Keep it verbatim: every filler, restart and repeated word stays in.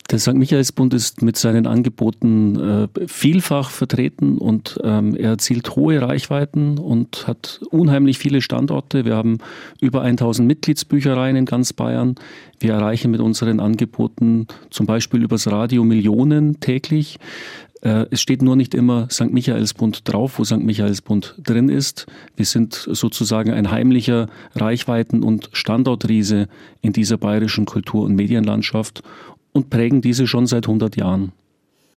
Der Sankt Michaelsbund ist mit seinen Angeboten äh, vielfach vertreten und ähm, er erzielt hohe Reichweiten und hat unheimlich viele Standorte. Wir haben über tausend Mitgliedsbüchereien in ganz Bayern. Wir erreichen mit unseren Angeboten zum Beispiel übers Radio Millionen täglich. Äh, es steht nur nicht immer Sankt Michaelsbund drauf, wo Sankt Michaelsbund drin ist. Wir sind sozusagen ein heimlicher Reichweiten- und Standortriese in dieser bayerischen Kultur- und Medienlandschaft und prägen diese schon seit hundert Jahren.